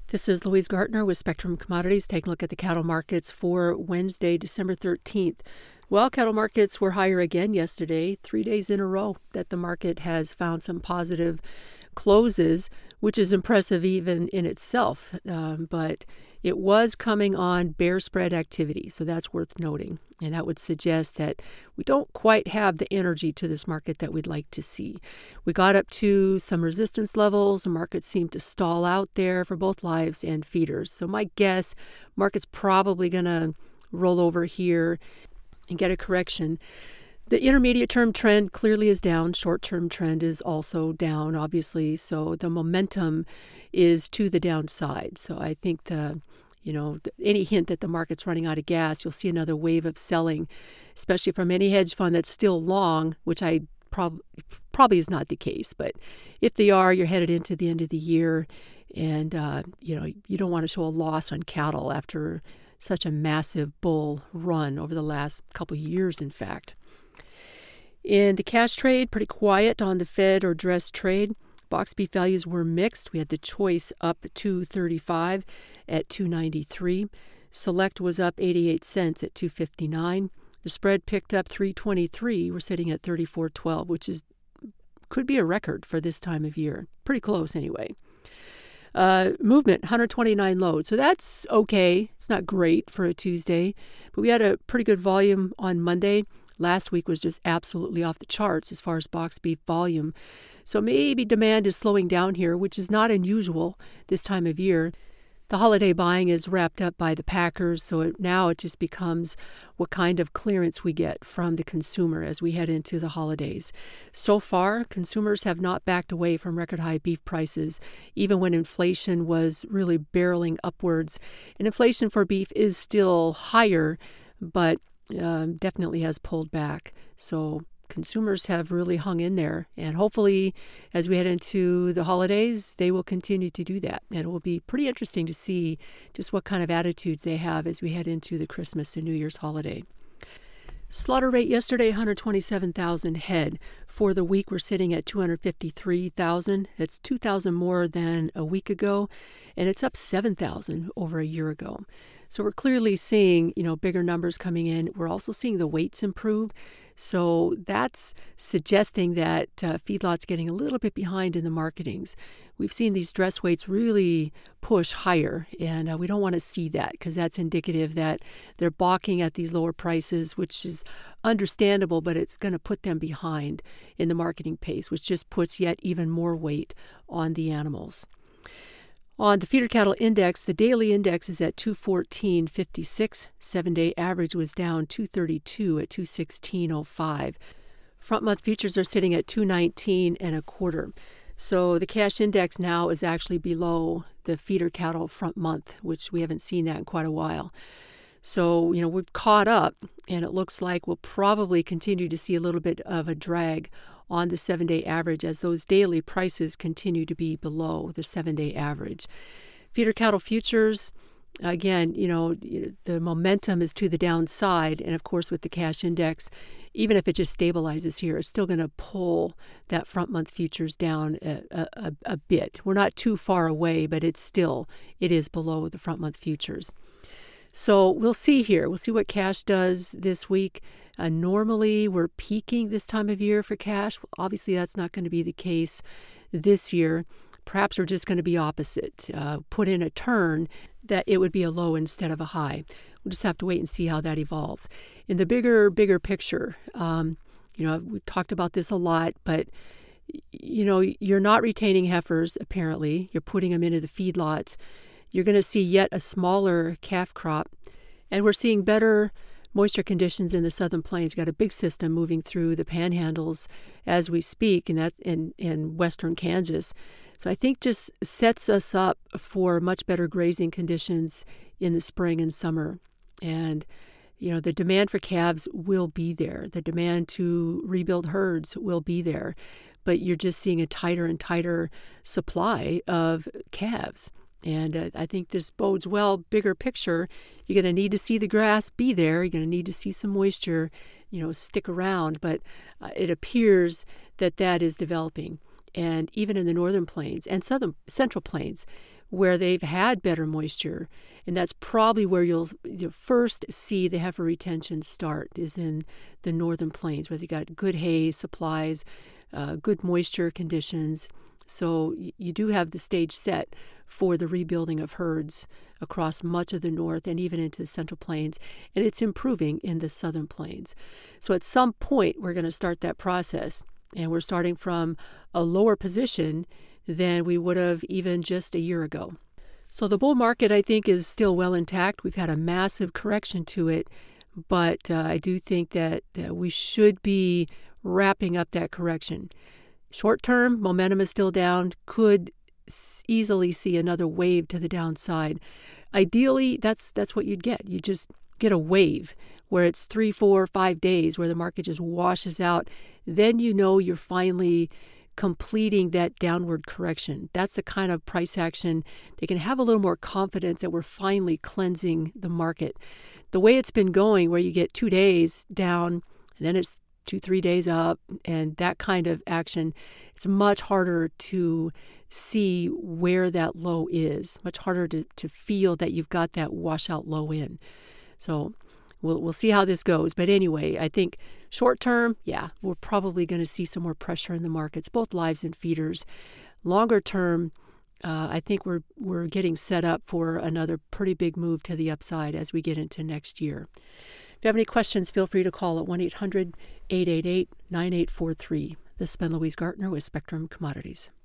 This is Louise Gartner with Spectrum Commodities. Taking a look at the cattle markets for Wednesday, December 13th. Well, cattle markets were higher again yesterday, 3 days in a row that the market has found some positive closes, which is impressive even in itself. But it was coming on bear spread activity, so that's worth noting. And that would suggest that we don't quite have the energy to this market that we'd like to see. We got up to some resistance levels. The market seemed to stall out there for both lives and feeders. So my guess, market's probably going to roll over here and get a correction. The intermediate term trend clearly is down. Short-term trend is also down, obviously. So the momentum is to the downside. So I think any hint that the market's running out of gas, you'll see another wave of selling, especially from any hedge fund that's still long, which I probably is not the case. But if they are, you're headed into the end of the year, and you don't want to show a loss on cattle after such a massive bull run over the last couple of years, in fact. In the cash trade, pretty quiet on the Fed or dress trade. Box beef values were mixed. We had the choice up $2.35 at $2.93. Select was up 88 cents at $2.59. The spread picked up $3.23. We're sitting at $34.12, which could be a record for this time of year. Pretty close anyway. Movement, 129 loads. So that's okay. It's not great for a Tuesday, but we had a pretty good volume on Monday. Last week was just absolutely off the charts as far as box beef volume. So maybe demand is slowing down here, which is not unusual this time of year. The holiday buying is wrapped up by the packers, so now it just becomes what kind of clearance we get from the consumer as we head into the holidays. So far, consumers have not backed away from record high beef prices, even when inflation was really barreling upwards. And inflation for beef is still higher, but definitely has pulled back. So consumers have really hung in there, and hopefully as we head into the holidays, they will continue to do that. And it will be pretty interesting to see just what kind of attitudes they have as we head into the Christmas and New Year's holiday. Slaughter rate yesterday, 127,000 head. For the week, we're sitting at 253,000. That's 2,000 more than a week ago, and it's up 7,000 over a year ago. So we're clearly seeing, bigger numbers coming in. We're also seeing the weights improve. So that's suggesting that feedlot's getting a little bit behind in the marketings. We've seen these dress weights really push higher, and we don't want to see that because that's indicative that they're balking at these lower prices, which is understandable, but it's going to put them behind in the marketing pace, which just puts yet even more weight on the animals. On the feeder cattle index, the daily index is at 214.56. 7-day average was down 232 at 216.05. Front month futures are sitting at 219 and a quarter. So the cash index now is actually below the feeder cattle front month, which we haven't seen that in quite a while. So, we've caught up, and it looks like we'll probably continue to see a little bit of a drag on the 7-day average as those daily prices continue to be below the 7-day average. Feeder cattle futures, again, the momentum is to the downside. And of course, with the cash index, even if it just stabilizes here, it's still going to pull that front month futures down a bit. We're not too far away, but it is below the front month futures. So we'll see here. We'll see what cash does this week. Normally, we're peaking this time of year for cash. Obviously, that's not going to be the case this year. Perhaps we're just going to be opposite. Put in a turn that it would be a low instead of a high. We'll just have to wait and see how that evolves. In the bigger picture, we've talked about this a lot, but you're not retaining heifers, apparently. You're putting them into the feedlots. You're going to see yet a smaller calf crop, and we're seeing better moisture conditions in the southern plains. You've got a big system moving through the panhandles as we speak, and that's in western Kansas. So I think just sets us up for much better grazing conditions in the spring and summer. And, the demand for calves will be there. The demand to rebuild herds will be there. But you're just seeing a tighter and tighter supply of calves. And I think this bodes well, bigger picture. You're going to need to see the grass be there. You're going to need to see some moisture, stick around. But it appears that is developing. And even in the northern plains and central plains, where they've had better moisture. And that's probably where you'll first see the heifer retention start, is in the northern plains, where they got good hay supplies, good moisture conditions. So you do have the stage set for the rebuilding of herds across much of the north and even into the central plains, and it's improving in the southern plains. So at some point, we're going to start that process, and we're starting from a lower position than we would have even just a year ago. So the bull market, I think, is still well intact. We've had a massive correction to it, but I do think that we should be wrapping up that correction. Short term, momentum is still down, could easily see another wave to the downside. Ideally, that's what you'd get. You just get a wave where it's 3, 4, 5 days where the market just washes out. Then you know you're finally completing that downward correction. That's the kind of price action they can have a little more confidence that we're finally cleansing the market. The way it's been going, where you get 2 days down and then it's 2, 3 days up, and that kind of action, it's much harder to see where that low is, much harder to feel that you've got that washout low in. So we'll see how this goes. But anyway, I think short term, we're probably going to see some more pressure in the markets, both lives and feeders. Longer term, I think we're getting set up for another pretty big move to the upside as we get into next year. If you have any questions, feel free to call at 1-800-888-9843. This has been Louise Gartner with Spectrum Commodities.